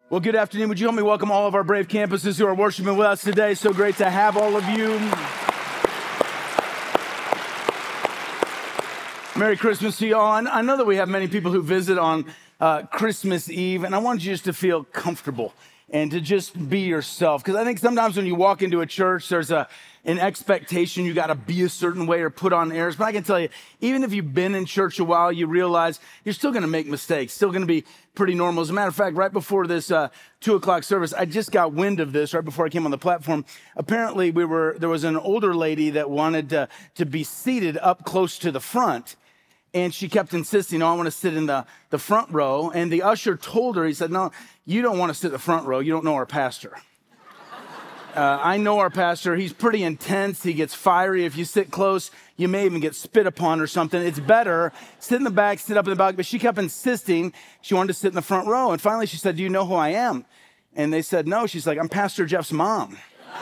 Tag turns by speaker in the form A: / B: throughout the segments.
A: Well, good afternoon. Would you help me welcome all of our Brave campuses who are worshiping with us today? So great to have all of you. Merry Christmas to you all. I know that we have many people who visit on Christmas Eve, and I want you just to feel comfortable and to just be yourself. Because I think sometimes when you walk into a church, there's an expectation you got to be a certain way or put on airs. But I can tell you, even if you've been in church a while, you realize you're still going to make mistakes, still going to be pretty normal. As a matter of fact, right before this 2 o'clock service, I just got wind of this right before I came on the platform. Apparently, there was an older lady that wanted to be seated up close to the front. And she kept insisting, no, I want to sit in the front row. And the usher told her, he said, no, you don't want to sit in the front row. You don't know our pastor. I know our pastor. He's pretty intense. He gets fiery. If you sit close, you may even get spit upon or something. It's better. Sit in the back, sit up in the back. But she kept insisting she wanted to sit in the front row. And finally she said, do you know who I am? And they said, no. She's like, I'm Pastor Jeff's mom.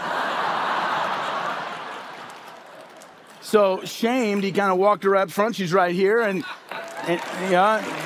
A: So shamed, he kind of walked her up front. She's right here. And yeah.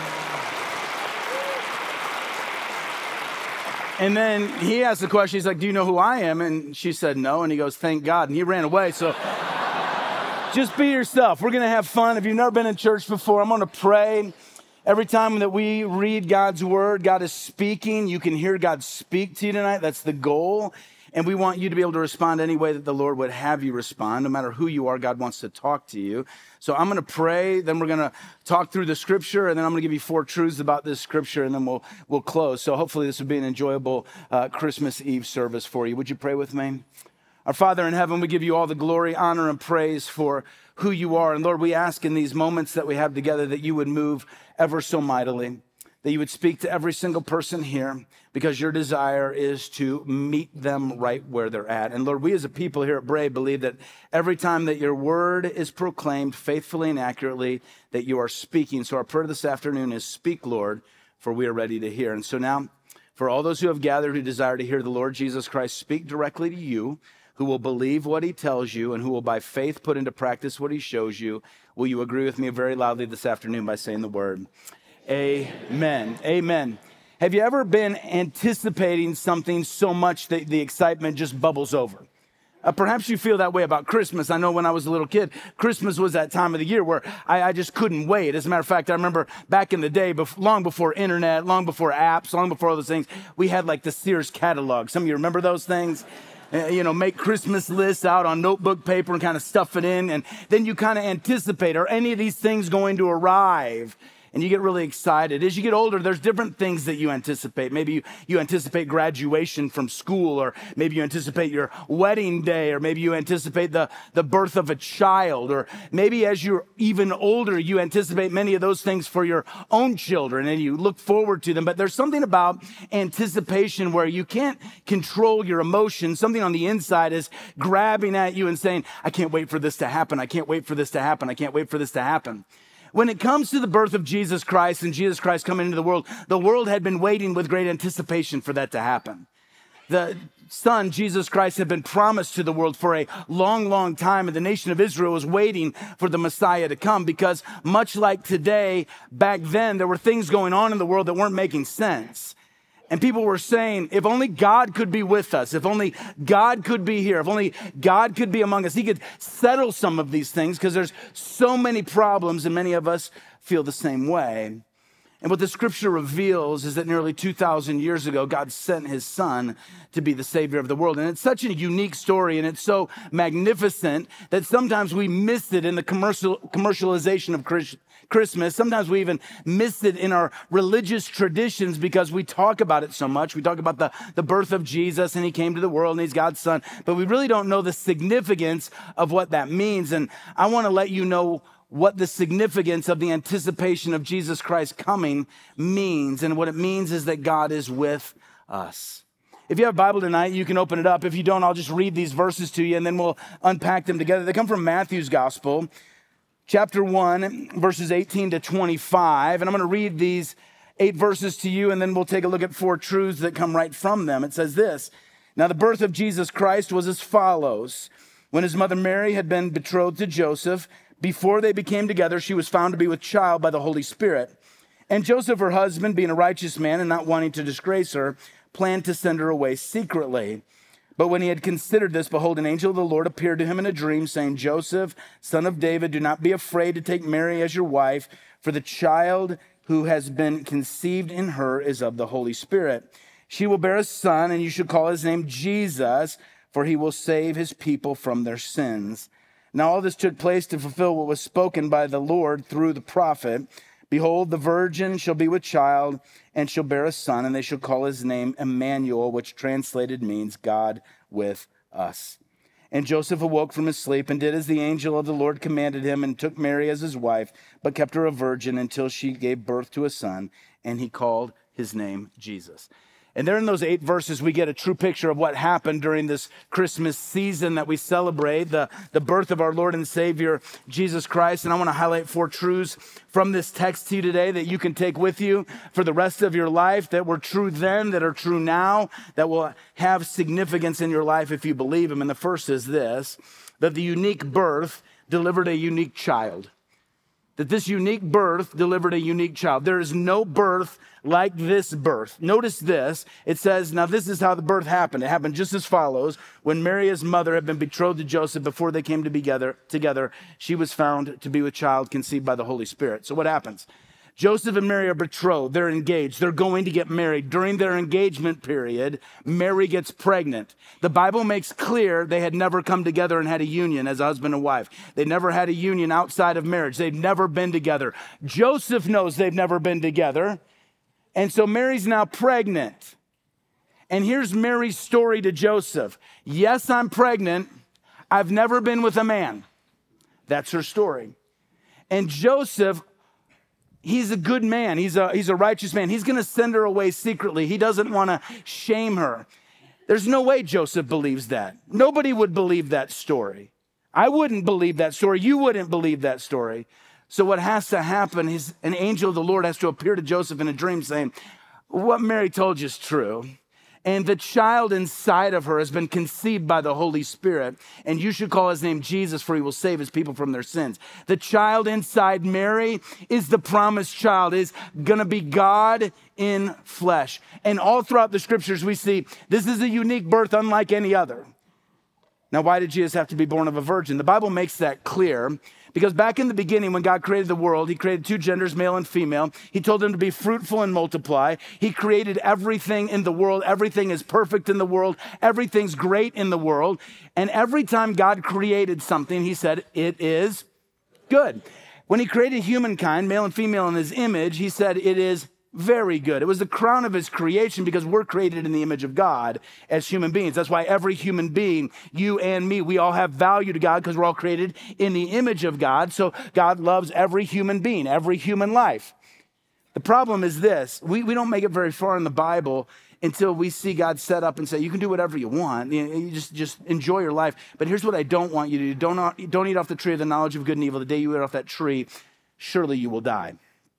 A: And then he asked the question, he's like, do you know who I am? And she said no. And he goes, thank God. And he ran away. So just be yourself. We're going to have fun. If you've never been in church before, I'm going to pray. Every time that we read God's word, God is speaking. You can hear God speak to you tonight. That's the goal. And we want you to be able to respond any way that the Lord would have you respond. No matter who you are, God wants to talk to you. So I'm going to pray, then we're going to talk through the scripture, and then I'm going to give you 4 truths about this scripture, and then we'll close. So hopefully this will be an enjoyable Christmas Eve service for you. Would you pray with me? Our Father in heaven, we give you all the glory, honor, and praise for who you are. And Lord, we ask in these moments that we have together that you would move ever so mightily, that you would speak to every single person here, because your desire is to meet them right where they're at. And Lord, we as a people here at Brave believe that every time that your word is proclaimed faithfully and accurately, that you are speaking. So our prayer this afternoon is, speak, Lord, for we are ready to hear. And so now, for all those who have gathered who desire to hear the Lord Jesus Christ speak directly to you, who will believe what he tells you and who will by faith put into practice what he shows you, will you agree with me very loudly this afternoon by saying the word? Amen. Amen. Have you ever been anticipating something so much that the excitement just bubbles over? Perhaps you feel that way about Christmas. I know when I was a little kid, Christmas was that time of the year where I just couldn't wait. As a matter of fact, I remember back in the day, long before internet, long before apps, long before all those things, we had like the Sears catalog. Some of you remember those things? Make Christmas lists out on notebook paper and kind of stuff it in. And then you kind of anticipate, are any of these things going to arrive? And you get really excited. As you get older, there's different things that you anticipate. Maybe you anticipate graduation from school, or maybe you anticipate your wedding day, or maybe you anticipate the birth of a child, or maybe as you're even older, you anticipate many of those things for your own children and you look forward to them. But there's something about anticipation where you can't control your emotions. Something on the inside is grabbing at you and saying, I can't wait for this to happen. I can't wait for this to happen. I can't wait for this to happen. When it comes to the birth of Jesus Christ and Jesus Christ coming into the world had been waiting with great anticipation for that to happen. The Son, Jesus Christ, had been promised to the world for a long, long time, and the nation of Israel was waiting for the Messiah to come, because much like today, back then, there were things going on in the world that weren't making sense. And people were saying, if only God could be with us, if only God could be here, if only God could be among us, he could settle some of these things, because there's so many problems and many of us feel the same way. And what the scripture reveals is that nearly 2,000 years ago, God sent his son to be the savior of the world. And it's such a unique story, and it's so magnificent that sometimes we miss it in the commercialization of Christmas. Sometimes we even miss it in our religious traditions because we talk about it so much. We talk about the birth of Jesus, and he came to the world and he's God's son, but we really don't know the significance of what that means. And I want to let you know what the significance of the anticipation of Jesus Christ coming means. And what it means is that God is with us. If you have a Bible tonight, you can open it up. If you don't, I'll just read these verses to you and then we'll unpack them together. They come from Matthew's Gospel, chapter 1, verses 18 to 25. And I'm going to read these 8 verses to you, and then we'll take a look at 4 truths that come right from them. It says this: Now the birth of Jesus Christ was as follows. When his mother Mary had been betrothed to Joseph, before they became together, she was found to be with child by the Holy Spirit. And Joseph, her husband, being a righteous man and not wanting to disgrace her, planned to send her away secretly. But when he had considered this, behold, an angel of the Lord appeared to him in a dream, saying, Joseph, son of David, do not be afraid to take Mary as your wife, for the child who has been conceived in her is of the Holy Spirit. She will bear a son, and you should call his name Jesus, for he will save his people from their sins. Now all this took place to fulfill what was spoken by the Lord through the prophet. Behold, the virgin shall be with child, and shall bear a son, and they shall call his name Emmanuel, which translated means God with us. And Joseph awoke from his sleep and did as the angel of the Lord commanded him, and took Mary as his wife, but kept her a virgin until she gave birth to a son, and he called his name Jesus. And there in those 8 verses, we get a true picture of what happened during this Christmas season that we celebrate, the birth of our Lord and Savior, Jesus Christ. And I want to highlight 4 truths from this text to you today that you can take with you for the rest of your life, that were true then, that are true now, that will have significance in your life if you believe them. And the first is this, that the unique birth delivered a unique child. That this unique birth delivered a unique child. There is no birth like this birth. Notice this. It says, now this is how the birth happened. It happened just as follows. When Mary, his mother, had been betrothed to Joseph before they came to be together, she was found to be with child conceived by the Holy Spirit. So what happens? Joseph and Mary are betrothed. They're engaged. They're going to get married. During their engagement period, Mary gets pregnant. The Bible makes clear they had never come together and had a union as a husband and wife. They never had a union outside of marriage. They've never been together. Joseph knows they've never been together. And so Mary's now pregnant. And here's Mary's story to Joseph. Yes, I'm pregnant. I've never been with a man. That's her story. And Joseph, he's a good man. He's a righteous man. He's going to send her away secretly. He doesn't want to shame her. There's no way Joseph believes that. Nobody would believe that story. I wouldn't believe that story. You wouldn't believe that story. So what has to happen is an angel of the Lord has to appear to Joseph in a dream saying, what Mary told you is true. And the child inside of her has been conceived by the Holy Spirit. And you should call his name Jesus, for he will save his people from their sins. The child inside Mary is the promised child, is going to be God in flesh. And all throughout the scriptures, we see this is a unique birth unlike any other. Now, why did Jesus have to be born of a virgin? The Bible makes that clear. Because back in the beginning, when God created the world, he created 2 genders, male and female. He told them to be fruitful and multiply. He created everything in the world. Everything is perfect in the world. Everything's great in the world. And every time God created something, he said, it is good. When he created humankind, male and female in his image, he said, it is very good. It was the crown of his creation because we're created in the image of God as human beings. That's why every human being, you and me, we all have value to God because we're all created in the image of God. So God loves every human being, every human life. The problem is this. We don't make it very far in the Bible until we see God set up and say, you can do whatever you want. You just enjoy your life. But here's what I don't want you to do. Don't eat off the tree of the knowledge of good and evil. The day you eat off that tree, surely you will die.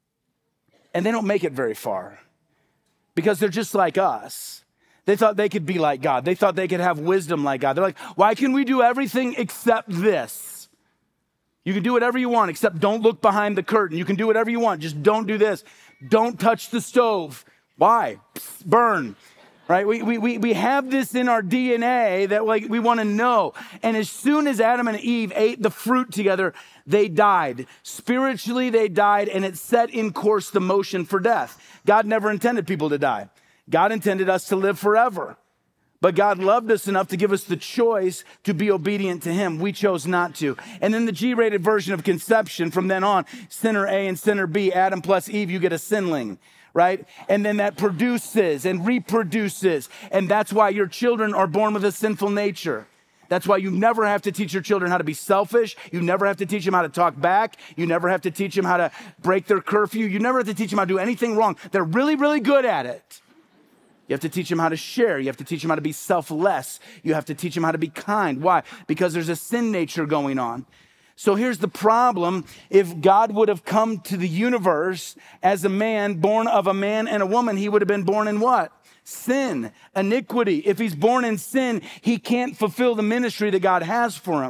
A: And they don't make it very far because they're just like us. They thought they could be like God. They thought they could have wisdom like God. They're like, why can we do everything except this? You can do whatever you want, except don't look behind the curtain. You can do whatever you want. Just don't do this. Don't touch the stove. Why? Psst, burn. Right? We have this in our DNA that we want to know. And as soon as Adam and Eve ate the fruit together, they died. Spiritually, they died, and it set in course the motion for death. God never intended people to die. God intended us to live forever. But God loved us enough to give us the choice to be obedient to him. We chose not to. And then the G-rated version of conception, from then on, sinner A and sinner B, Adam plus Eve, you get a sinling. Right? And then that produces and reproduces. And that's why your children are born with a sinful nature. That's why you never have to teach your children how to be selfish. You never have to teach them how to talk back. You never have to teach them how to break their curfew. You never have to teach them how to do anything wrong. They're really, really good at it. You have to teach them how to share. You have to teach them how to be selfless. You have to teach them how to be kind. Why? Because there's a sin nature going on. So here's the problem. If God would have come to the universe as a man, born of a man and a woman, he would have been born in what? Sin, iniquity. If he's born in sin, he can't fulfill the ministry that God has for him.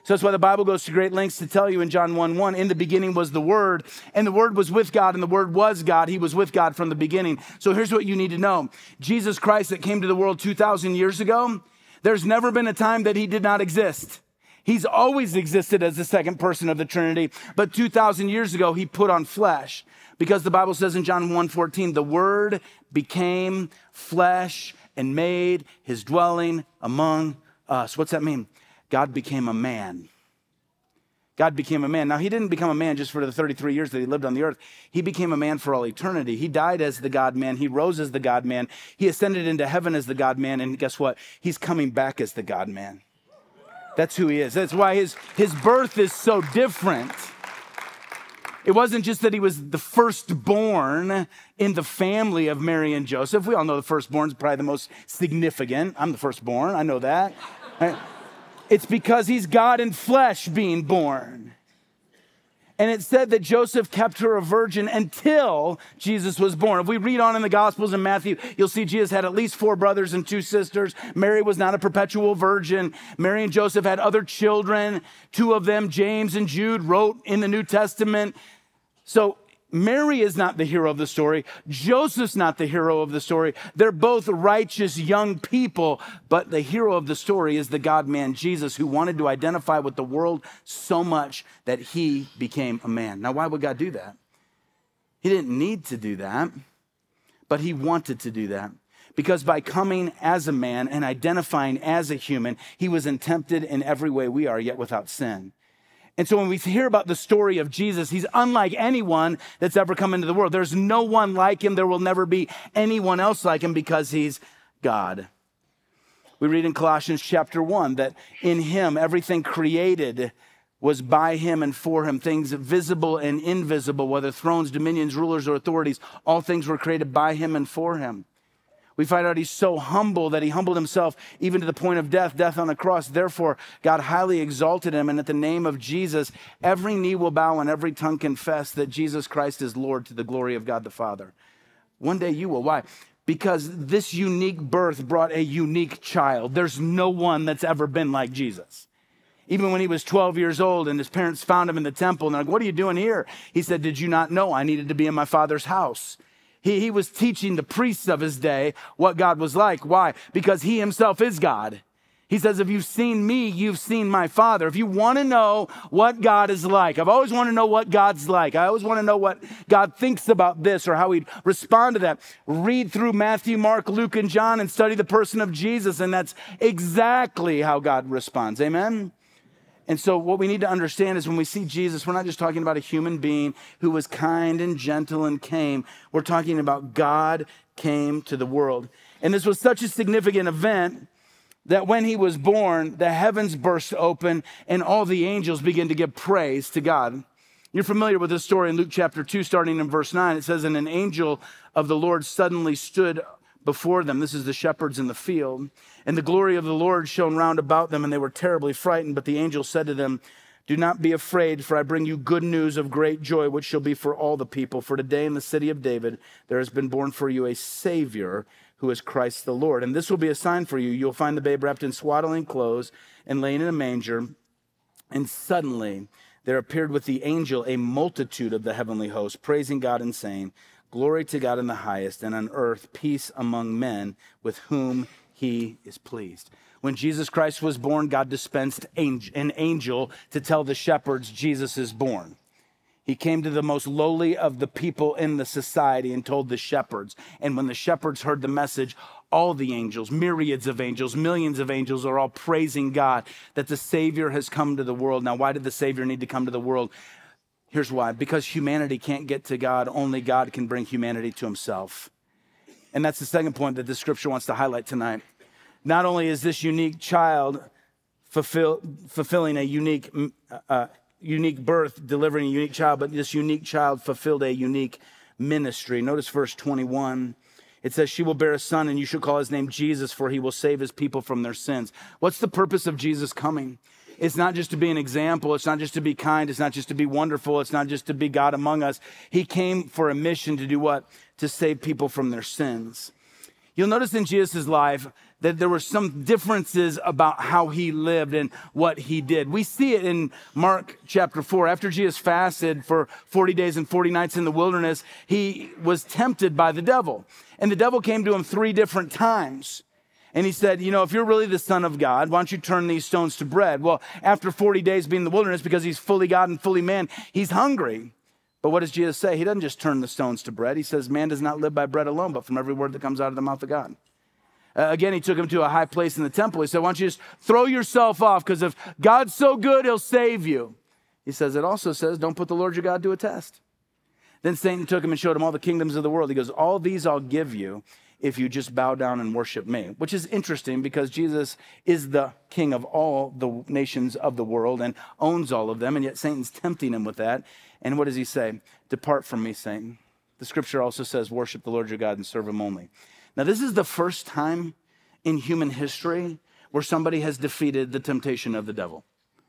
A: So that's why the Bible goes to great lengths to tell you in John 1:1, in the beginning was the Word, and the Word was with God, and the Word was God. He was with God from the beginning. So here's what you need to know. Jesus Christ that came to the world 2,000 years ago, there's never been a time that he did not exist. He's always existed as the second person of the Trinity, but 2,000 years ago, he put on flesh. Because the Bible says in John 1:14, the Word became flesh and made his dwelling among us. What's that mean? God became a man. God became a man. Now, he didn't become a man just for the 33 years that he lived on the earth. He became a man for all eternity. He died as the God-man. He rose as the God-man. He ascended into heaven as the God-man. And guess what? He's coming back as the God-man. That's who he is. That's why his birth is so different. It wasn't just that he was the firstborn in the family of Mary and Joseph. We all know the firstborn is probably the most significant. I'm the firstborn. I know that. Right? It's because he's God in flesh being born. And it said that Joseph kept her a virgin until Jesus was born. If we read on in the Gospels in Matthew, you'll see Jesus had at least 4 brothers and 2 sisters. Mary was not a perpetual virgin. Mary and Joseph had other children. 2 of them, James and Jude, wrote in the New Testament. So Mary is not the hero of the story. Joseph's not the hero of the story. They're both righteous young people, but the hero of the story is the God-man Jesus, who wanted to identify with the world so much that he became a man. Now, why would God do that? He didn't need to do that, but he wanted to do that. Because by coming as a man and identifying as a human, he was tempted in every way we are, yet without sin. And so when we hear about the story of Jesus, he's unlike anyone that's ever come into the world. There's no one like him. There will never be anyone else like him because he's God. We read in Colossians chapter 1 that in him, everything created was by him and for him, things visible and invisible, whether thrones, dominions, rulers, or authorities, all things were created by him and for him. We find out he's so humble that he humbled himself even to the point of death on the cross. Therefore, God highly exalted him. And at the name of Jesus, every knee will bow and every tongue confess that Jesus Christ is Lord to the glory of God the Father. One day you will. Why? Because this unique birth brought a unique child. There's no one that's ever been like Jesus. Even when he was 12 years old and his parents found him in the temple and they're like, what are you doing here? He said, did you not know I needed to be in my Father's house? He was teaching the priests of his day what God was like. Why? Because he himself is God. He says, if you've seen me, you've seen my Father. If you want to know what God is like, I've always wanted to know what God's like. I always want to know what God thinks about this or how he'd respond to that. Read through Matthew, Mark, Luke, and John and study the person of Jesus. And that's exactly how God responds. Amen? And so what we need to understand is when we see Jesus, we're not just talking about a human being who was kind and gentle and came. We're talking about God came to the world. And this was such a significant event that when he was born, the heavens burst open and all the angels began to give praise to God. You're familiar with this story in Luke chapter 2, starting in verse 9. It says, and an angel of the Lord suddenly stood before them. This is the shepherds in the field. And the glory of the Lord shone round about them, and they were terribly frightened. But the angel said to them, do not be afraid, for I bring you good news of great joy, which shall be for all the people. For today in the city of David, there has been born for you a Savior, who is Christ the Lord. And this will be a sign for you. You'll find the babe wrapped in swaddling clothes and laying in a manger. And suddenly there appeared with the angel a multitude of the heavenly host, praising God and saying, glory to God in the highest, and on earth peace among men with whom he is pleased. When Jesus Christ was born, God dispensed an angel to tell the shepherds Jesus is born. He came to the most lowly of the people in the society and told the shepherds. And when the shepherds heard the message, all the angels, myriads of angels, millions of angels are all praising God that the Savior has come to the world. Now, why did the Savior need to come to the world? Here's why. Because humanity can't get to God. Only God can bring humanity to himself. And that's the second point that the scripture wants to highlight tonight. Not only is this unique child fulfilling a unique birth, delivering a unique child, but this unique child fulfilled a unique ministry. Notice verse 21. It says, she will bear a son, and you shall call his name Jesus, for he will save his people from their sins. What's the purpose of Jesus coming? It's not just to be an example. It's not just to be kind. It's not just to be wonderful. It's not just to be God among us. He came for a mission to do what? To save people from their sins. You'll notice in Jesus' life that there were some differences about how he lived and what he did. We see it in Mark chapter 4. After Jesus fasted for 40 days and 40 nights in the wilderness, he was tempted by the devil. And the devil came to him 3 different times. And he said, if you're really the Son of God, why don't you turn these stones to bread? Well, after 40 days being in the wilderness, because he's fully God and fully man, he's hungry. But what does Jesus say? He doesn't just turn the stones to bread. He says, man does not live by bread alone, but from every word that comes out of the mouth of God. Again, he took him to a high place in the temple. He said, why don't you just throw yourself off? Because if God's so good, he'll save you. He says, it also says, don't put the Lord your God to a test. Then Satan took him and showed him all the kingdoms of the world. He goes, all these I'll give you if you just bow down and worship me, which is interesting because Jesus is the king of all the nations of the world and owns all of them. And yet Satan's tempting him with that. And what does he say? Depart from me, Satan. The scripture also says, worship the Lord your God and serve him only. Now, this is the first time in human history where somebody has defeated the temptation of the devil.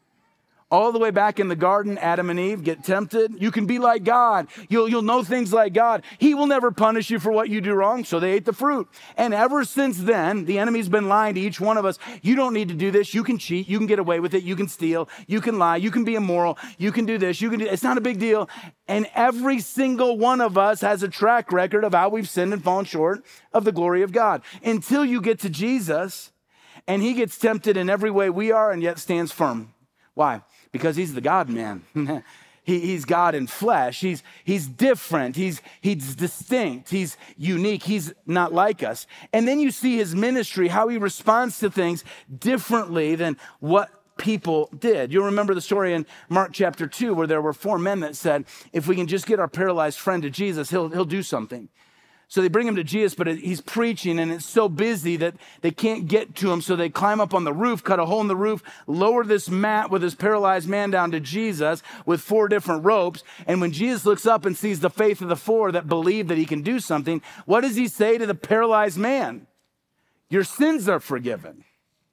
A: All the way back in the garden, Adam and Eve get tempted. You can be like God. You'll know things like God. He will never punish you for what you do wrong. So they ate the fruit. And ever since then, the enemy's been lying to each one of us. You don't need to do this. You can cheat. You can get away with it. You can steal. You can lie. You can be immoral. You can do this. It's not a big deal. And every single one of us has a track record of how we've sinned and fallen short of the glory of God. Until you get to Jesus and he gets tempted in every way we are and yet stands firm. Why? Because he's the God-man. He's God in flesh. He's different. He's distinct. He's unique. He's not like us. And then you see his ministry, how he responds to things differently than what people did. You'll remember the story in Mark chapter 2 where there were 4 men that said, if we can just get our paralyzed friend to Jesus, he'll do something. So they bring him to Jesus, but he's preaching and it's so busy that they can't get to him. So they climb up on the roof, cut a hole in the roof, lower this mat with this paralyzed man down to Jesus with 4 different ropes. And when Jesus looks up and sees the faith of the 4 that believe that he can do something, what does he say to the paralyzed man? Your sins are forgiven.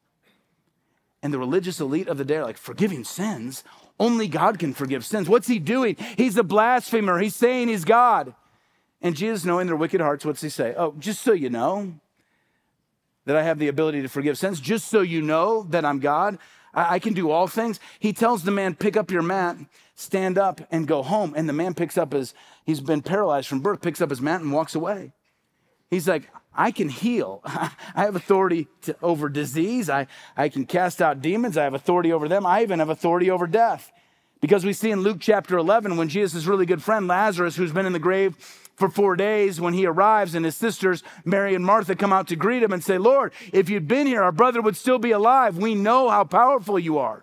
A: And the religious elite of the day are like, forgiving sins? Only God can forgive sins. What's he doing? He's a blasphemer. He's saying he's God. And Jesus, knowing their wicked hearts, what's he say? Oh, just so you know that I have the ability to forgive sins, just so you know that I'm God, I can do all things. He tells the man, pick up your mat, stand up, and go home. And the man he's been paralyzed from birth, picks up his mat and walks away. He's like, I can heal. I have authority over disease. I can cast out demons. I have authority over them. I even have authority over death. Because we see in Luke chapter 11, when Jesus' really good friend Lazarus, who's been in the grave for 4 days, when he arrives and his sisters, Mary and Martha, come out to greet him and say, Lord, if you'd been here, our brother would still be alive. We know how powerful you are.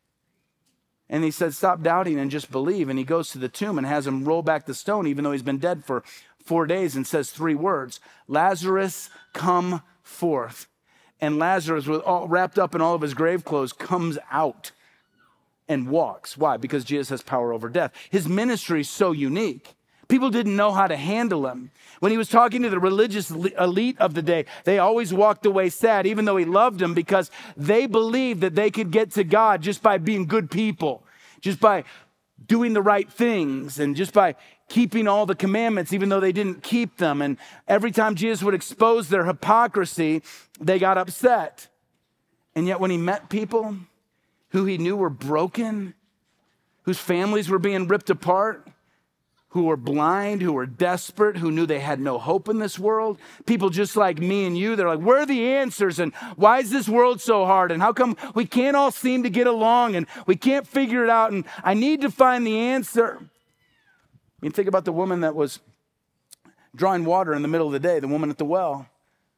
A: And he said, stop doubting and just believe. And he goes to the tomb and has him roll back the stone, even though he's been dead for 4 days, and says 3 words, Lazarus, come forth. And Lazarus, wrapped up in all of his grave clothes, comes out and walks. Why? Because Jesus has power over death. His ministry is so unique. People didn't know how to handle him. When he was talking to the religious elite of the day, they always walked away sad, even though he loved them, because they believed that they could get to God just by being good people, just by doing the right things, and just by keeping all the commandments, even though they didn't keep them. And every time Jesus would expose their hypocrisy, they got upset. And yet when he met people who he knew were broken, whose families were being ripped apart, who were blind, who were desperate, who knew they had no hope in this world. People just like me and you, they're like, where are the answers? And why is this world so hard? And how come we can't all seem to get along and we can't figure it out? And I need to find the answer. You think about the woman that was drawing water in the middle of the day, the woman at the well.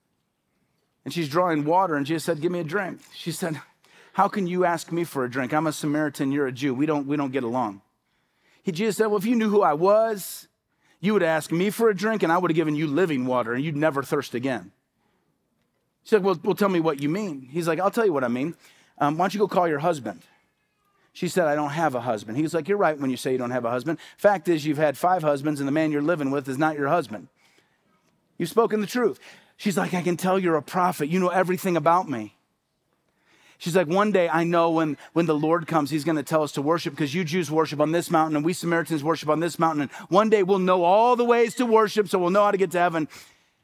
A: And she's drawing water and Jesus said, give me a drink. She said, how can you ask me for a drink? I'm a Samaritan, you're a Jew. We don't get along. Jesus said, well, if you knew who I was, you would ask me for a drink and I would have given you living water and you'd never thirst again. She said, well, tell me what you mean. He's like, I'll tell you what I mean. Why don't you go call your husband? She said, I don't have a husband. He was like, you're right when you say you don't have a husband. Fact is, you've had 5 husbands and the man you're living with is not your husband. You've spoken the truth. She's like, I can tell you're a prophet. You know everything about me. She's like, one day I know when the Lord comes, he's going to tell us to worship because you Jews worship on this mountain and we Samaritans worship on this mountain. And one day we'll know all the ways to worship, so we'll know how to get to heaven.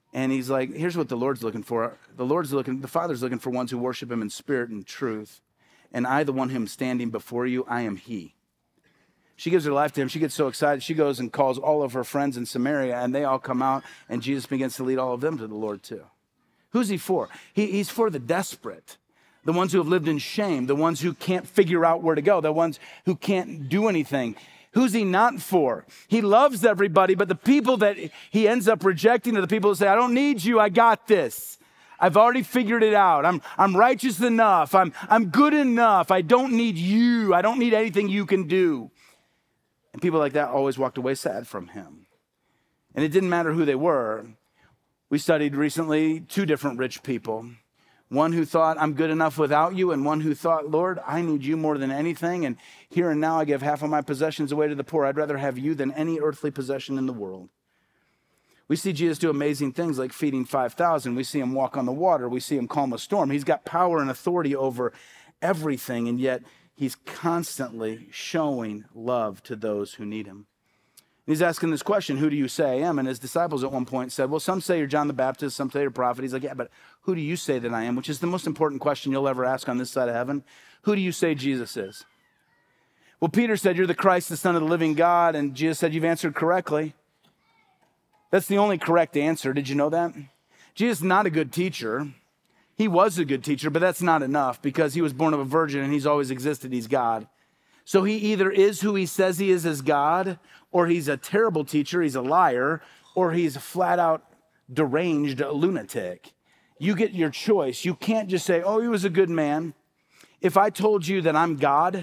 A: And he's like, here's what the Lord's looking for. The Father's looking for ones who worship him in spirit and truth. And I, the one whom standing before you, I am he. She gives her life to him. She gets so excited. She goes and calls all of her friends in Samaria, and they all come out, and Jesus begins to lead all of them to the Lord too. Who's he for? He's for the desperate, the ones who have lived in shame, the ones who can't figure out where to go, the ones who can't do anything. Who's he not for? He loves everybody, but the people that he ends up rejecting are the people who say, I don't need you, I got this. I've already figured it out. I'm righteous enough. I'm good enough. I don't need you. I don't need anything you can do. And people like that always walked away sad from him. And it didn't matter who they were. We studied recently 2 different rich people. One who thought, I'm good enough without you, and one who thought, Lord, I need you more than anything, and here and now I give half of my possessions away to the poor. I'd rather have you than any earthly possession in the world. We see Jesus do amazing things like feeding 5,000. We see him walk on the water. We see him calm a storm. He's got power and authority over everything, and yet he's constantly showing love to those who need him. He's asking this question, who do you say I am? And his disciples at one point said, well, some say you're John the Baptist, some say you're a prophet. He's like, yeah, but who do you say that I am? Which is the most important question you'll ever ask on this side of heaven. Who do you say Jesus is? Well, Peter said, you're the Christ, the Son of the living God. And Jesus said, you've answered correctly. That's the only correct answer. Did you know that? Jesus is not a good teacher. He was a good teacher, but that's not enough because he was born of a virgin and he's always existed. He's God. So he either is who he says he is as God, or he's a terrible teacher, he's a liar, or he's a flat out deranged lunatic. You get your choice. You can't just say, oh, he was a good man. If I told you that I'm God,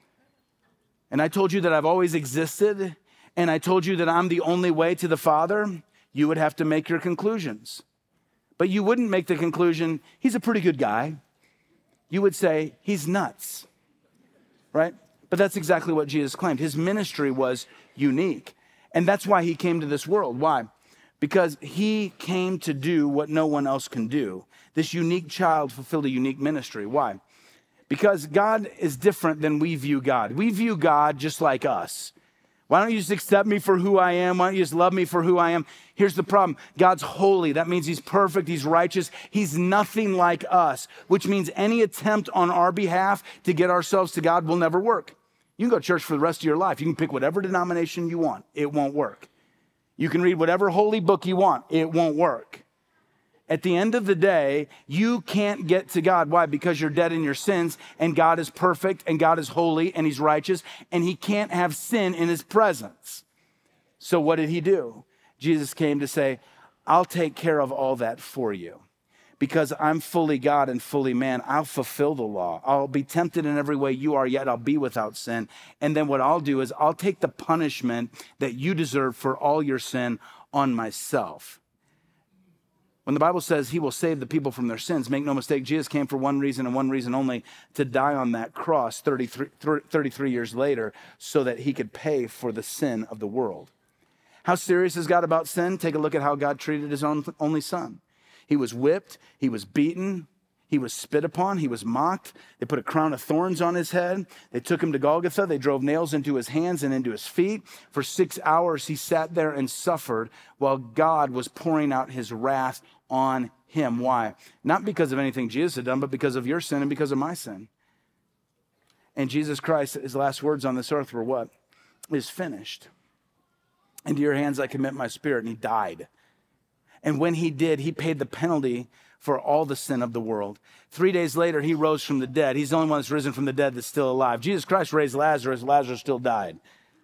A: and I told you that I've always existed, and I told you that I'm the only way to the Father, you would have to make your conclusions. But you wouldn't make the conclusion, he's a pretty good guy. You would say, he's nuts, right? But that's exactly what Jesus claimed. His ministry was unique. And that's why he came to this world. Why? Because he came to do what no one else can do. This unique child fulfilled a unique ministry. Why? Because God is different than we view God. We view God just like us. Why don't you just accept me for who I am? Why don't you just love me for who I am? Here's the problem. God's holy. That means he's perfect. He's righteous. He's nothing like us, which means any attempt on our behalf to get ourselves to God will never work. You can go to church for the rest of your life. You can pick whatever denomination you want. It won't work. You can read whatever holy book you want. It won't work. At the end of the day, you can't get to God. Why? Because you're dead in your sins, and God is perfect, and God is holy, and he's righteous, and he can't have sin in his presence. So what did he do? Jesus came to say, I'll take care of all that for you. Because I'm fully God and fully man, I'll fulfill the law. I'll be tempted in every way you are, yet I'll be without sin. And then what I'll do is I'll take the punishment that you deserve for all your sin on myself. When the Bible says he will save the people from their sins, make no mistake, Jesus came for one reason and one reason only, to die on that cross 33 years later so that he could pay for the sin of the world. How serious is God about sin? Take a look at how God treated his only son. He was whipped, he was beaten, he was spit upon, he was mocked. They put a crown of thorns on his head. They took him to Golgotha. They drove nails into his hands and into his feet. For 6 hours, he sat there and suffered while God was pouring out his wrath on him. Why? Not because of anything Jesus had done, but because of your sin and because of my sin. And Jesus Christ, his last words on this earth were what? It is finished. Into your hands I commit my spirit. And he died. And when he did, he paid the penalty for all the sin of the world. 3 days later, he rose from the dead. He's the only one that's risen from the dead that's still alive. Jesus Christ raised Lazarus. Lazarus still died.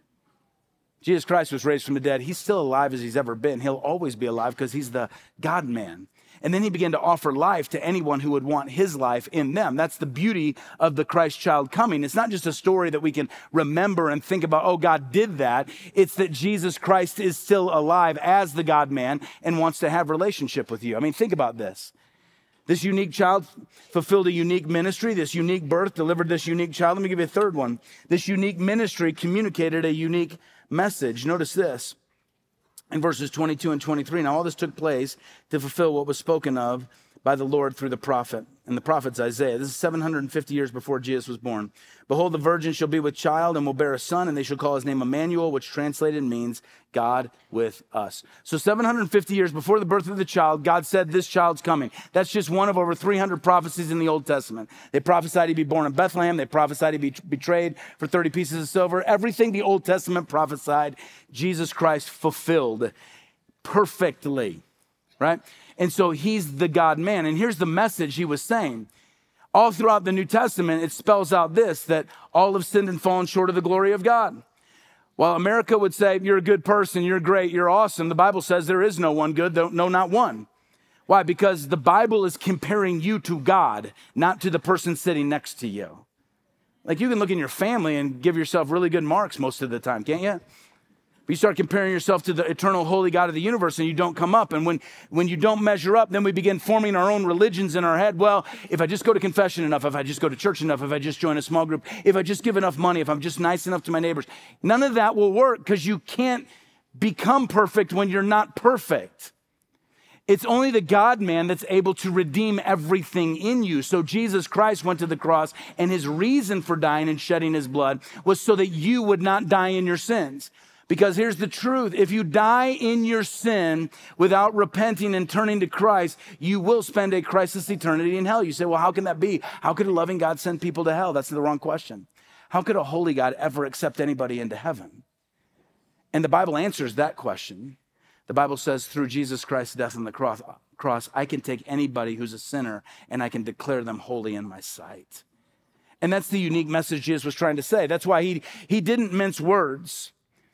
A: Jesus Christ was raised from the dead. He's still alive as he's ever been. He'll always be alive because he's the God-man. And then he began to offer life to anyone who would want his life in them. That's the beauty of the Christ child coming. It's not just a story that we can remember and think about, oh, God did that. It's that Jesus Christ is still alive as the God-man and wants to have relationship with you. I mean, think about this. This unique child fulfilled a unique ministry. This unique birth delivered this unique child. Let me give you a third one. This unique ministry communicated a unique message. Notice this. In verses 22 and 23, now all this took place to fulfill what was spoken of by the Lord through the prophet. and the prophet's Isaiah. This is 750 years before Jesus was born. Behold, the virgin shall be with child and will bear a son, and they shall call his name Emmanuel, which translated means God with us. So 750 years before the birth of the child, God said this child's coming. That's just one of over 300 prophecies in the Old Testament. They prophesied he'd be born in Bethlehem. They prophesied he'd be betrayed for 30 pieces of silver. Everything the Old Testament prophesied, Jesus Christ fulfilled perfectly, right? And so he's the God-man. And here's the message he was saying. All throughout the New Testament, it spells out this, that all have sinned and fallen short of the glory of God. While America would say, you're a good person, you're great, you're awesome, the Bible says there is no one good, no, not one. Why? Because the Bible is comparing you to God, not to the person sitting next to you. Like you can look in your family and give yourself really good marks most of the time, can't you? You start comparing yourself to the eternal holy God of the universe and you don't come up. And when you don't measure up, then we begin forming our own religions in our head. Well, if I just go to confession enough, if I just go to church enough, if I just join a small group, if I just give enough money, if I'm just nice enough to my neighbors, none of that will work because you can't become perfect when you're not perfect. It's only the God-man that's able to redeem everything in you. So Jesus Christ went to the cross, and his reason for dying and shedding his blood was so that you would not die in your sins. Because here's the truth. If you die in your sin without repenting and turning to Christ, you will spend a Christless eternity in hell. You say, well, how can that be? How could a loving God send people to hell? That's the wrong question. How could a holy God ever accept anybody into heaven? And the Bible answers that question. The Bible says through Jesus Christ's death on the cross, I can take anybody who's a sinner and I can declare them holy in my sight. And that's the unique message Jesus was trying to say. That's why he didn't mince words.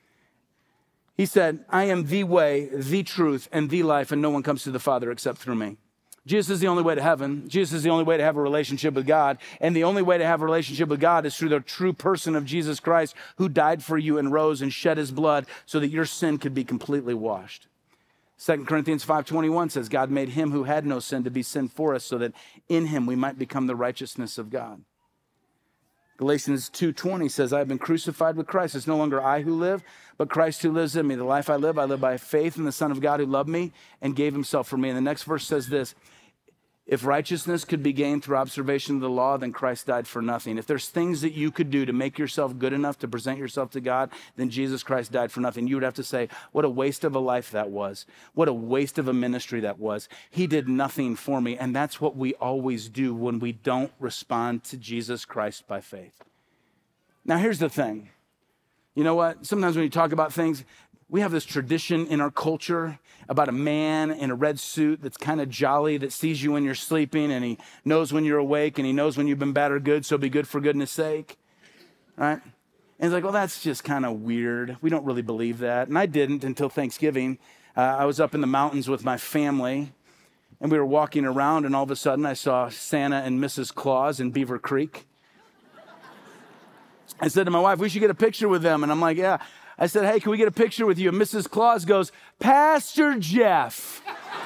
A: He said, I am the way, the truth, and the life, and no one comes to the Father except through me. Jesus is the only way to heaven. Jesus is the only way to have a relationship with God. And the only way to have a relationship with God is through the true person of Jesus Christ, who died for you and rose and shed his blood so that your sin could be completely washed. 2 Corinthians 5:21 says, God made him who had no sin to be sin for us so that in him we might become the righteousness of God. Galatians 2:20 says, I have been crucified with Christ. It's no longer I who live, but Christ who lives in me. The life I live by faith in the Son of God who loved me and gave himself for me. And the next verse says this, if righteousness could be gained through observation of the law, then Christ died for nothing. If there's things that you could do to make yourself good enough to present yourself to God, then Jesus Christ died for nothing. You would have to say, what a waste of a life that was. What a waste of a ministry that was. He did nothing for me. And that's what we always do when we don't respond to Jesus Christ by faith. Now, here's the thing. You know what? Sometimes when you talk about things, we have this tradition in our culture about a man in a red suit that's kind of jolly, that sees you when you're sleeping, and he knows when you're awake, and he knows when you've been bad or good, so be good for goodness sake, right? And it's like, well, that's just kind of weird. We don't really believe that. And I didn't until Thanksgiving. I was up in the mountains with my family, and we were walking around, and all of a sudden I saw Santa and Mrs. Claus in Beaver Creek. I said to my wife, we should get a picture with them. And I'm like, yeah. I said, hey, can we get a picture with you? And Mrs. Claus goes, Pastor Jeff.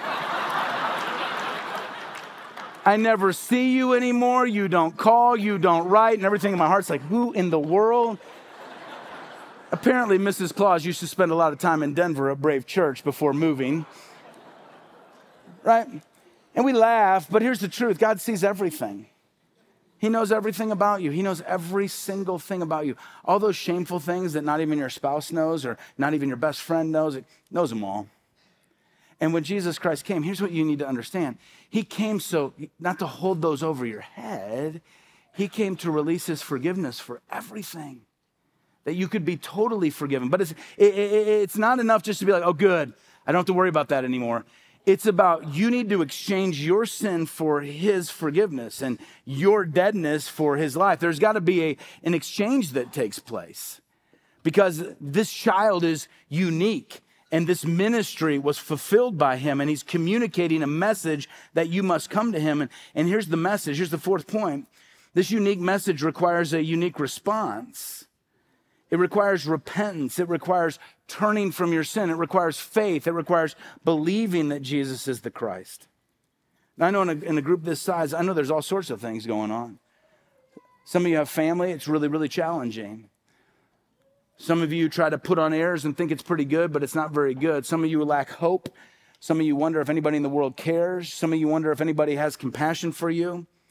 A: I never see you anymore. You don't call, you don't write. And everything in my heart's like, who in the world? Apparently, Mrs. Claus used to spend a lot of time in Denver at Brave Church before moving. Right? And we laugh, but here's the truth. God sees everything. He knows everything about you. He knows every single thing about you. All those shameful things that not even your spouse knows or not even your best friend knows, it knows them all. And when Jesus Christ came, here's what you need to understand. He came so, not to hold those over your head, he came to release his forgiveness for everything, that you could be totally forgiven. But it's not enough just to be like, oh, good, I don't have to worry about that anymore. It's about you need to exchange your sin for his forgiveness and your deadness for his life. There's got to be an exchange that takes place because this child is unique and this ministry was fulfilled by him, and he's communicating a message that you must come to him. And here's the message. Here's the fourth point. This unique message requires a unique response. It requires repentance. It requires turning from your sin. It requires faith. It requires believing that Jesus is the Christ. Now, I know in a group this size, I know there's all sorts of things going on. Some of you have family. It's really, really challenging. Some of you try to put on airs and think it's pretty good, but it's not very good. Some of you lack hope. Some of you wonder if anybody in the world cares. Some of you wonder if anybody has compassion for you.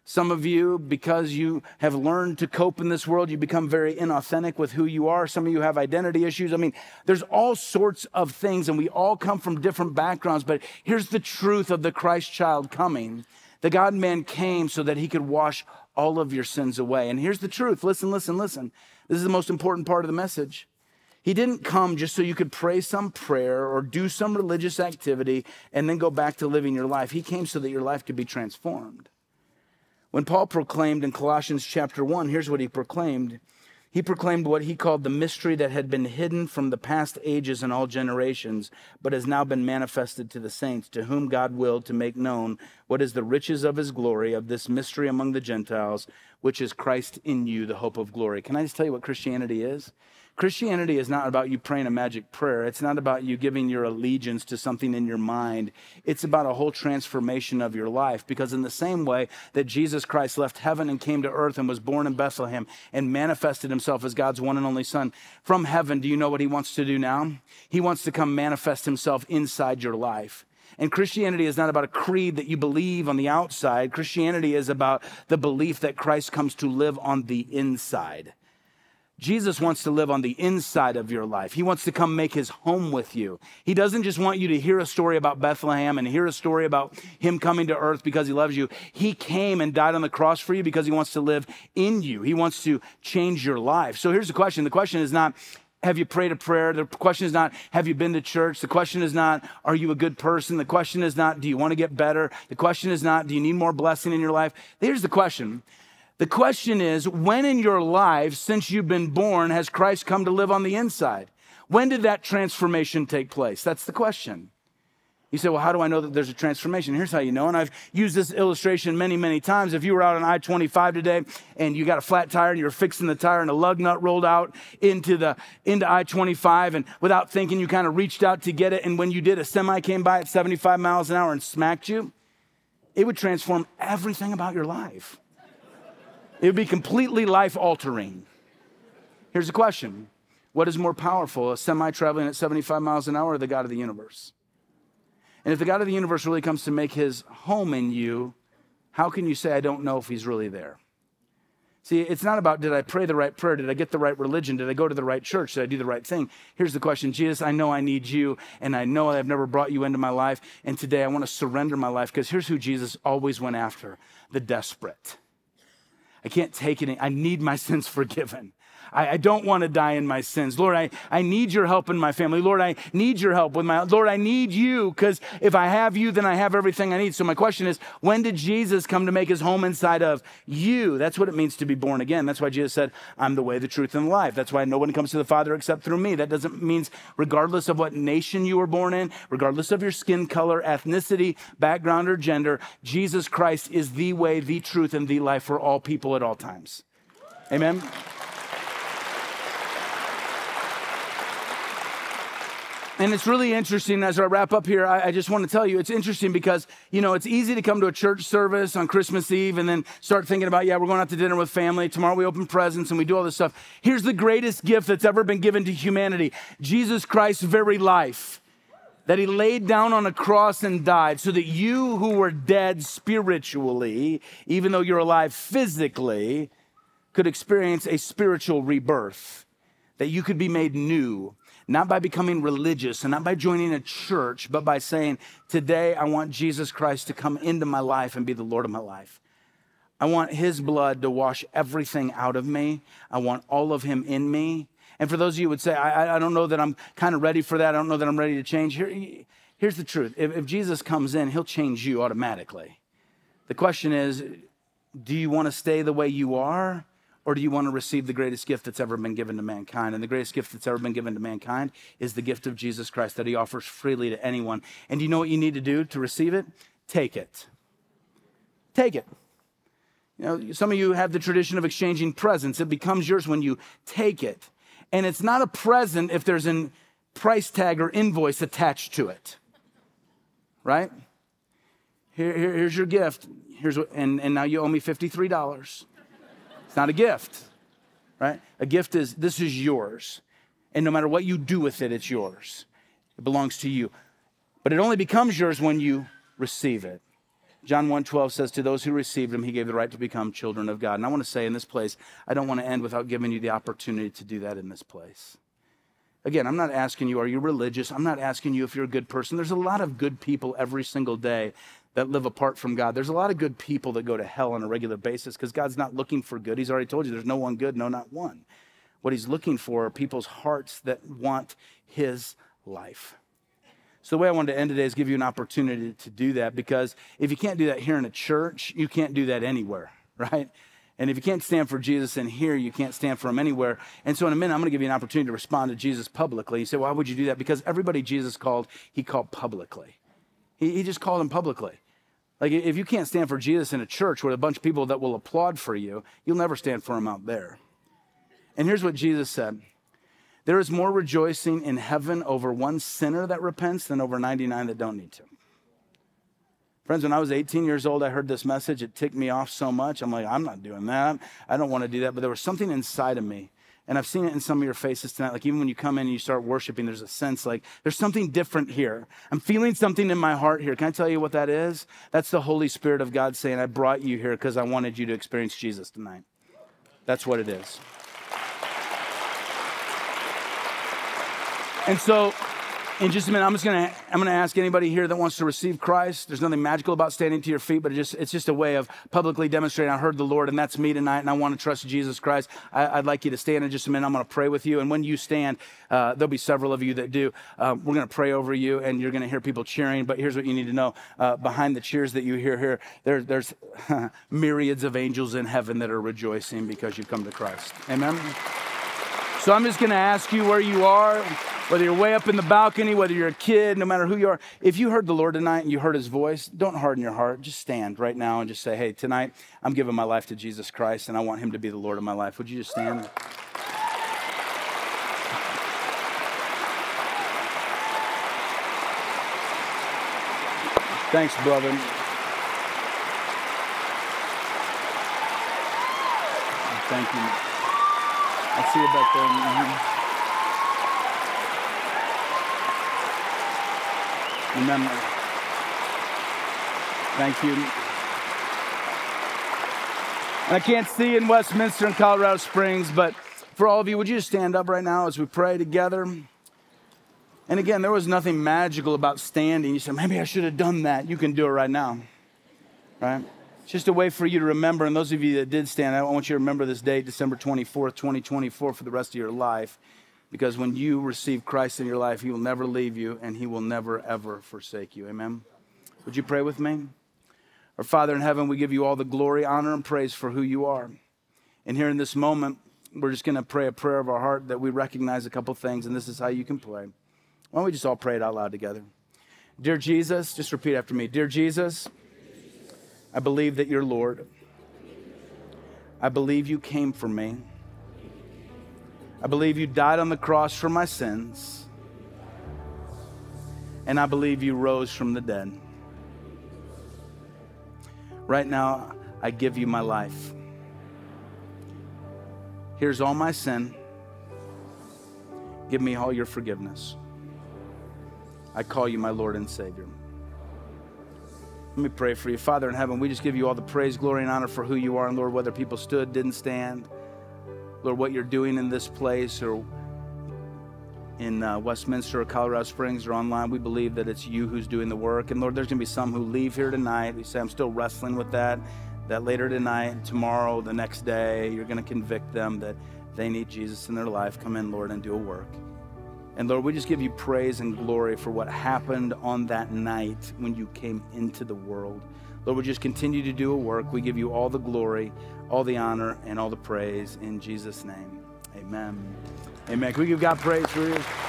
A: Some of you, because you have learned to cope in this world, you become very inauthentic with who you are. Some of you have identity issues. I mean, there's all sorts of things, and we all come from different backgrounds. But here's the truth of the Christ child coming. The God-man came so that he could wash all of your sins away. And here's the truth. Listen. This is the most important part of the message. He didn't come just so you could pray some prayer or do some religious activity and then go back to living your life. He came so that your life could be transformed. When Paul proclaimed in Colossians chapter 1, here's what he proclaimed. He proclaimed what he called the mystery that had been hidden from the past ages and all generations, but has now been manifested to the saints, to whom God willed to make known what is the riches of his glory, of this mystery among the Gentiles, which is Christ in you, the hope of glory. Can I just tell you what Christianity is? Christianity is not about you praying a magic prayer. It's not about you giving your allegiance to something in your mind. It's about a whole transformation of your life. Because in the same way that Jesus Christ left heaven and came to earth and was born in Bethlehem and manifested himself as God's one and only Son from heaven, do you know what he wants to do now? He wants to come manifest himself inside your life. And Christianity is not about a creed that you believe on the outside. Christianity is about the belief that Christ comes to live on the inside. Jesus wants to live on the inside of your life. He wants to come make his home with you. He doesn't just want you to hear a story about Bethlehem and hear a story about him coming to earth because he loves you. He came and died on the cross for you because he wants to live in you. He wants to change your life. So here's the question. The question is not, have you prayed a prayer? The question is not, have you been to church? The question is not, are you a good person? The question is not, do you want to get better? The question is not, do you need more blessing in your life? Here's the question. The question is, when in your life, since you've been born, has Christ come to live on the inside? When did that transformation take place? That's the question. You say, well, how do I know that there's a transformation? Here's how you know, and I've used this illustration many, many times. If you were out on I-25 today and you got a flat tire and you're fixing the tire and a lug nut rolled out into I-25, and without thinking, you kind of reached out to get it, and when you did, a semi came by at 75 miles an hour and smacked you, it would transform everything about your life. It would be completely life-altering. Here's the question. What is more powerful, a semi traveling at 75 miles an hour or the God of the universe? And if the God of the universe really comes to make his home in you, how can you say, I don't know if he's really there? See, it's not about, did I pray the right prayer? Did I get the right religion? Did I go to the right church? Did I do the right thing? Here's the question. Jesus, I know I need you, and I know I've never brought you into my life, and today I want to surrender my life, because here's who Jesus always went after, the desperate. I can't take it. I need my sins forgiven. I don't want to die in my sins. Lord, I need your help in my family. Lord, I need your help with Lord, I need you, because if I have you, then I have everything I need. So my question is, when did Jesus come to make his home inside of you? That's what it means to be born again. That's why Jesus said, I'm the way, the truth, and the life. That's why no one comes to the Father except through me. That doesn't mean regardless of what nation you were born in, regardless of your skin color, ethnicity, background, or gender, Jesus Christ is the way, the truth, and the life for all people at all times. Amen? And it's really interesting, as I wrap up here, I just want to tell you, it's interesting because, it's easy to come to a church service on Christmas Eve and then start thinking about, we're going out to dinner with family. Tomorrow we open presents and we do all this stuff. Here's the greatest gift that's ever been given to humanity. Jesus Christ's very life, that he laid down on a cross and died so that you who were dead spiritually, even though you're alive physically, could experience a spiritual rebirth, that you could be made new. Not by becoming religious and not by joining a church, but by saying, today I want Jesus Christ to come into my life and be the Lord of my life. I want his blood to wash everything out of me. I want all of him in me. And for those of you who would say, I don't know that I'm kind of ready for that. I don't know that I'm ready to change. Here's the truth. If Jesus comes in, he'll change you automatically. The question is, do you want to stay the way you are? Or do you want to receive the greatest gift that's ever been given to mankind? And the greatest gift that's ever been given to mankind is the gift of Jesus Christ that he offers freely to anyone. And do you know what you need to do to receive it? Take it. Take it. Some of you have the tradition of exchanging presents. It becomes yours when you take it. And it's not a present if there's a price tag or invoice attached to it. Right? Here's your gift. And now you owe me $53. It's not a gift, right? A gift is, this is yours. And no matter what you do with it, it's yours. It belongs to you. But it only becomes yours when you receive it. John 1:12 says, to those who received him, he gave the right to become children of God. And I want to say in this place, I don't want to end without giving you the opportunity to do that in this place. Again, I'm not asking you, are you religious? I'm not asking you if you're a good person. There's a lot of good people every single day that live apart from God. There's a lot of good people that go to hell on a regular basis because God's not looking for good. He's already told you there's no one good, no, not one. What he's looking for are people's hearts that want his life. So the way I wanted to end today is give you an opportunity to do that, because if you can't do that here in a church, you can't do that anywhere, right? And if you can't stand for Jesus in here, you can't stand for him anywhere. And so in a minute, I'm going to give you an opportunity to respond to Jesus publicly. You say, why would you do that? Because everybody Jesus called, he called publicly. He just called him publicly. Like if you can't stand for Jesus in a church with a bunch of people that will applaud for you, you'll never stand for him out there. And here's what Jesus said. There is more rejoicing in heaven over one sinner that repents than over 99 that don't need to. Friends, when I was 18 years old, I heard this message. It ticked me off so much. I'm like, I'm not doing that. I don't want to do that. But there was something inside of me. And I've seen it in some of your faces tonight. Like even when you come in and you start worshiping, there's a sense like there's something different here. I'm feeling something in my heart here. Can I tell you what that is? That's the Holy Spirit of God saying, I brought you here because I wanted you to experience Jesus tonight. That's what it is. And so in just a minute, I'm going to ask anybody here that wants to receive Christ. There's nothing magical about standing to your feet, but it's just a way of publicly demonstrating I heard the Lord, and that's me tonight, and I want to trust Jesus Christ. I'd like you to stand in just a minute. I'm going to pray with you, and when you stand, there'll be several of you that do. We're going to pray over you, and you're going to hear people cheering, but here's what you need to know. Behind the cheers that you hear here, there's myriads of angels in heaven that are rejoicing because you've come to Christ. Amen? So I'm just going to ask you where you are, whether you're way up in the balcony, whether you're a kid, no matter who you are. If you heard the Lord tonight and you heard his voice, don't harden your heart. Just stand right now and just say, hey, tonight I'm giving my life to Jesus Christ and I want him to be the Lord of my life. Would you just stand? Thanks, brother. Thank you. I see you back there. Mm-hmm. Remember. Thank you. And I can't see in Westminster and Colorado Springs, but for all of you, would you just stand up right now as we pray together? And again, there was nothing magical about standing. You said, maybe I should have done that. You can do it right now, right? It's just a way for you to remember. And those of you that did stand, I want you to remember this date, December 24th, 2024, for the rest of your life. Because when you receive Christ in your life, he will never leave you and he will never, ever forsake you. Amen? Would you pray with me? Our Father in heaven, we give you all the glory, honor, and praise for who you are. And here in this moment, we're just going to pray a prayer of our heart that we recognize a couple things, and this is how you can pray. Why don't we just all pray it out loud together? Dear Jesus, just repeat after me. Dear Jesus, I believe that you're Lord. I believe you came for me. I believe you died on the cross for my sins. And I believe you rose from the dead. Right now, I give you my life. Here's all my sin. Give me all your forgiveness. I call you my Lord and Savior. Let me pray for you. Father in heaven, we just give you all the praise, glory, and honor for who you are. And Lord, whether people stood, didn't stand, Lord, what you're doing in this place or in Westminster or Colorado Springs or online, we believe that it's you who's doing the work. And Lord, there's going to be some who leave here tonight. We say, I'm still wrestling with that later tonight, tomorrow, the next day, you're going to convict them that they need Jesus in their life. Come in, Lord, and do a work. And Lord, we just give you praise and glory for what happened on that night when you came into the world. Lord, we just continue to do a work. We give you all the glory, all the honor, and all the praise in Jesus' name. Amen. Amen. Can we give God praise for you?